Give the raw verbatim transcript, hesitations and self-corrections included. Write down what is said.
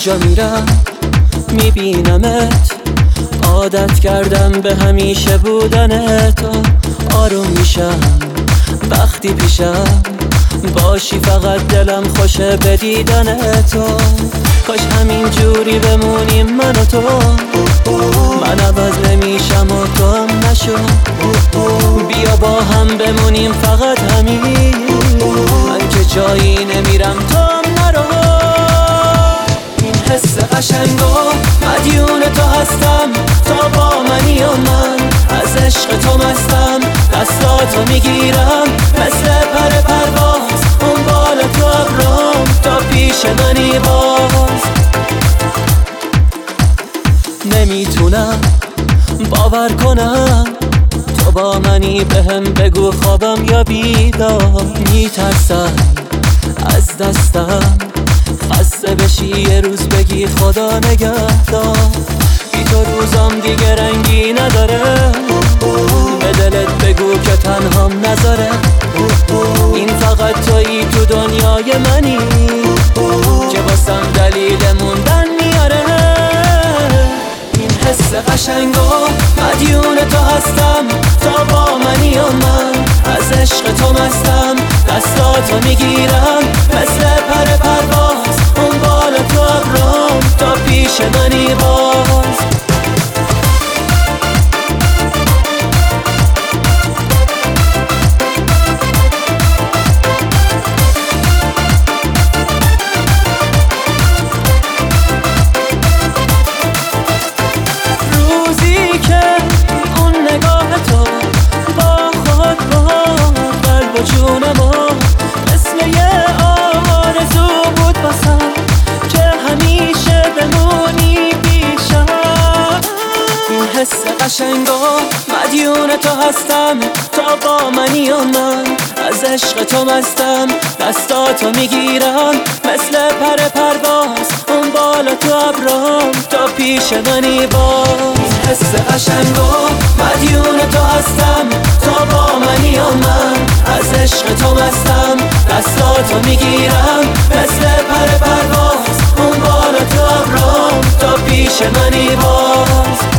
جا میرم میبینمت، عادت کردم به همیشه بودن تو. آروم میشم وقتی پیشم باشی، فقط دلم خوشه به دیدن تو. کاش همین جوری بمونیم من و تو، من عوض نمیشم و تو هم نشو. بیا با هم بمونیم فقط همین، من که جایی نمیرم تو هم نرو. این حس قشنگو مدیون تو هستم، تا با منی و من از عشق تو مستم. دستاتو میگیرم مثل پر پرواز، اون بالا تو ابرام تا پیش منی باز. نمیتونم باور کنم تو با منی، بهم بگو خوابم یا بیدار. میترسم از دستم خسته بشی یه روز بگی خدا نگهدار. بی تو روزام دیگه رنگی نداره، به دلت بگو که تنهام نذاره. این فقط تویی تو دنیای منی که واسم دلیل موندن میاره. این حس قشنگو مدیون تو هستم، تا با منی و من از عشق تو مستم. دستاتو میگیرم مثل پر پرواز، اون بالا تو ابرام تا پیش منی باز. جونمو مثل یه آرزو بود باسم که همیشه بمونی پیشم. این حس قشنگو مدیون تو هستم، تا با منی و من از عشق تو مستم. دستاتو میگیرم مثل پر پرواز، اون بالا تو ابرام تا پیش منی باز. این حس قشنگو مدیون تو هستم، تا با منی و من از عشق تو مستم. دستاتو میگیرم مثل پر پرواز، اون بالا تو ابرام تا پیش منی باز.